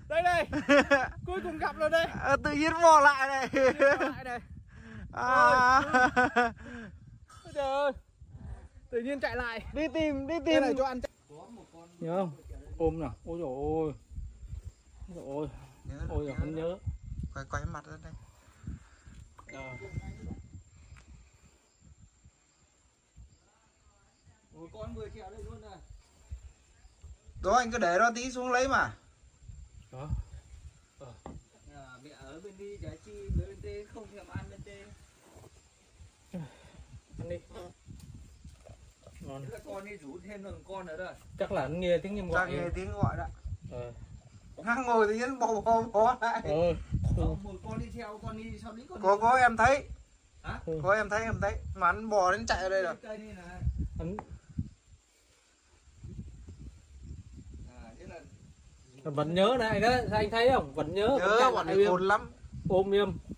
Đây đây. Cuối cùng gặp rồi đây. Tự nhiên mò lại này. Lại này. À. Ôi trời ơi. Tự nhiên chạy lại. Đi tìm Đây này cho ăn. Nhớ không? Ôm nào. Ôi trời ơi. Ôi trời ơi. Ôi trời không nhớ. Quay mặt ra đây. Ôi con vừa trèo đây luôn này. Đó anh cứ để nó tí xuống lấy mà. Đó. Mẹ ở bên đi giá chi bên tê không thèm ăn bên tê. Ăn đi. Ngon. Thế là con đi rủ thêm một con nữa rồi. Chắc là anh nghe tiếng em gọi. Chắc nghe tiếng gọi đó. Ngang ngồi thì nhiên bò lại. Một con đi theo, con đi sau đấy con. Có em thấy. Hả? Có em thấy mà anh bò đến chạy ở đây rồi. Cây này này. Anh Thế là vẫn nhớ này đó, anh thấy không? Vẫn nhớ. Nhớ bọn này khôn lắm. Ôm em